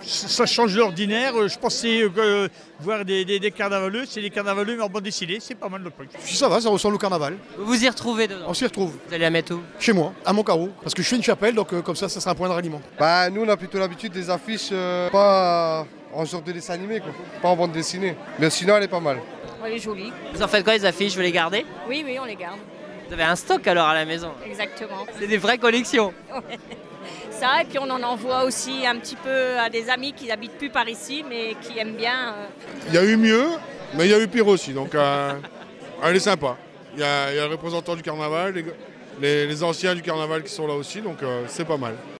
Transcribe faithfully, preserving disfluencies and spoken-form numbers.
Ça change de l'ordinaire. Je pensais euh, voir des, des, des carnavaleux. C'est des carnavaleux mais en bande dessinée. C'est pas mal le truc. Si ça va, ça ressemble au carnaval. Vous vous y retrouvez dedans? On s'y retrouve. Vous allez la mettre où? Chez moi, à Montcaro. Parce que je fais une chapelle, donc euh, comme ça, ça sera un point de ralliement. Bah nous on a plutôt l'habitude des affiches euh, pas en genre de dessin animé quoi, pas en bande dessinée. Mais sinon elle est pas mal. Elle est jolie. Vous en faites quoi les affiches? Vous les gardez? Oui, oui, on les garde. Vous avez un stock alors à la maison? Exactement. C'est des vraies collections. Ça, et puis on en envoie aussi un petit peu à des amis qui n'habitent plus par ici, mais qui aiment bien. euh, Il y a eu mieux, mais il y a eu pire aussi. Donc, euh, elle est sympa. Il y a, il y a le représentant du carnaval, les, les- les anciens du carnaval qui sont là aussi, donc euh, c'est pas mal.